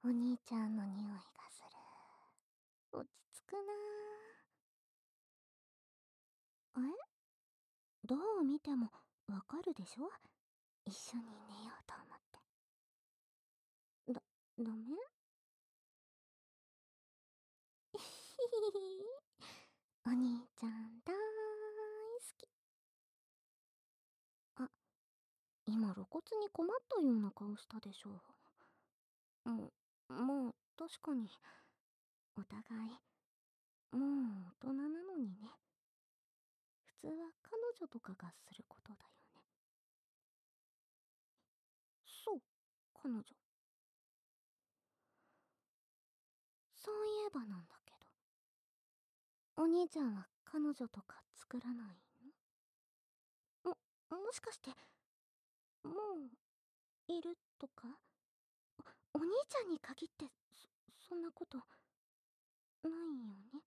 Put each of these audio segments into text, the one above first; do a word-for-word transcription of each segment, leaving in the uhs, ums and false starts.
お兄ちゃんの匂いがする。落ち着くなぁ。え、どう見てもわかるでしょ、一緒に寝ようと思って。だ、ダメ？ひひひひ。お兄ちゃんだーい好き。あ、今露骨に困ったような顔したでしょ。もう、もう、確かに、お互い、もう大人なのにね。普通は彼女とかがすることだよね。そう、彼女。そういえばなんだけど、お兄ちゃんは彼女とか作らないの？も、もしかして、もう、いるとか？お兄ちゃんに限って、そ、そんなこと、ないよね？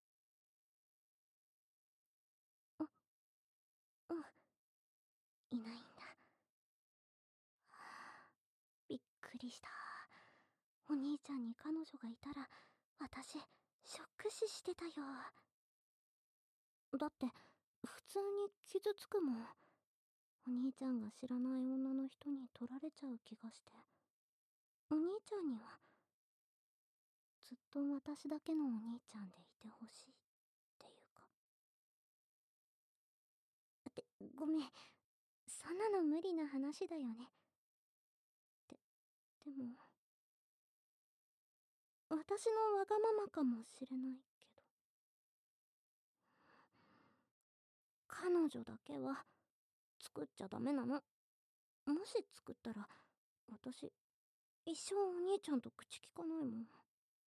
あ、うん、いないんだ。はあ、びっくりした。お兄ちゃんに彼女がいたら、私、ショック死してたよ。だって、普通に傷つくもん。お兄ちゃんが知らない女の人に取られちゃう気がして。お兄ちゃんには、ずっと私だけのお兄ちゃんでいてほしいっていうか。って、ごめん。そんなの無理な話だよね。で、でも、私のわがままかもしれないけど。彼女だけは、作っちゃダメなの。もし作ったら、私、一生お兄ちゃんと口聞かないもん。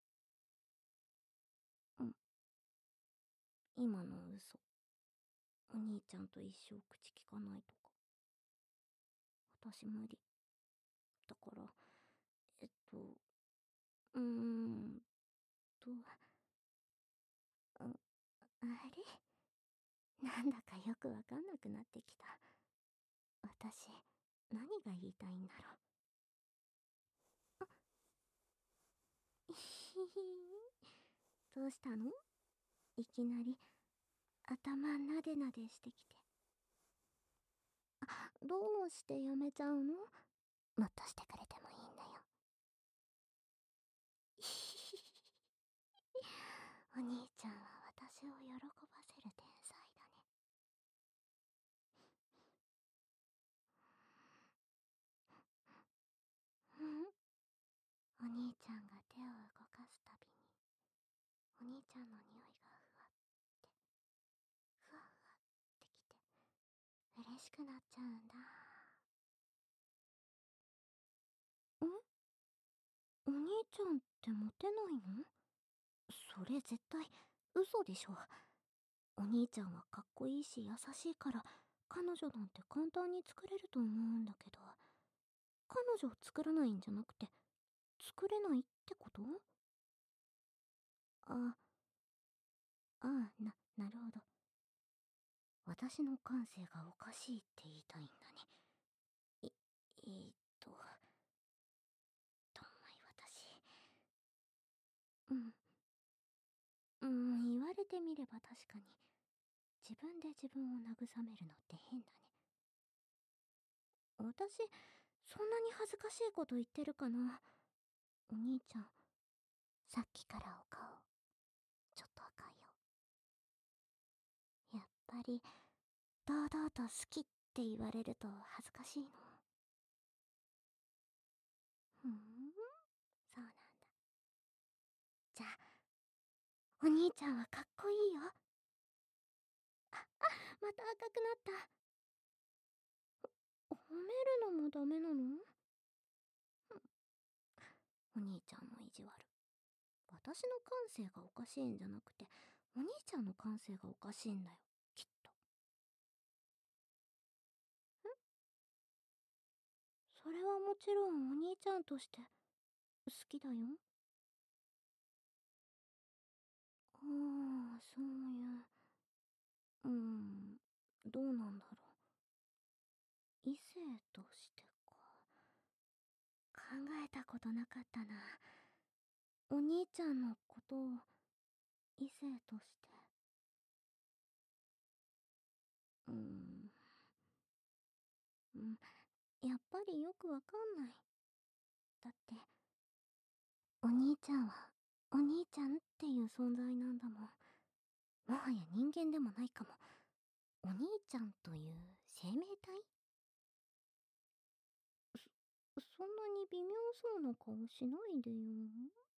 うん。今の嘘。お兄ちゃんと一生口聞かないとか。私無理。だから、えっと、うーんと、あ、あれなんだかよくわかんなくなってきた。私、何が言いたいんだろう。あ、ひひどうしたの？いきなり、頭なでなでしてきて。あ、どうしてやめちゃうの？もっとしてくれてもいいんだよ。ひひひ。お兄ちゃんは私を喜ばせる天才だね。うん、お兄ちゃんが手を動かすたびに、お兄ちゃんの匂いがふわって、ふわふわってきて、嬉しくなっちゃうんだ。ん？お兄ちゃんってモテないの？それ絶対、嘘でしょ。お兄ちゃんはかっこいいし優しいから、彼女なんて簡単に作れると思うんだけど、彼女を作らないんじゃなくて、作れないってこと？あ、ああ、な、なるほど。私の感性がおかしいって言いたいんだね。い、えーっと、どんまい私。うん。うん、言われてみれば確かに、自分で自分を慰めるのって変だね。私、そんなに恥ずかしいこと言ってるかな。お兄ちゃん、さっきからお顔、ちょっと赤いよ。やっぱり、堂々と好きって言われると恥ずかしいの？ふーん、そうなんだ。じゃあ、お兄ちゃんはかっこいいよ。あ、あ、また赤くなった。褒めるのもダメなの？お兄ちゃんの意地悪。私の感性がおかしいんじゃなくて、お兄ちゃんの感性がおかしいんだよ、きっと。ん？それはもちろんお兄ちゃんとして好きだよ。ああ、そういう。うーん、どうなんだろう。異性としてか。考えたことなかったな。 お兄ちゃんのことを異性として。うーん。うん、やっぱりよくわかんない。だって、お兄ちゃんは、お兄ちゃんっていう存在なんだもん。もはや人間でもないかも。お兄ちゃんという生命体。そ、そんなに微妙そうな顔しないでよ。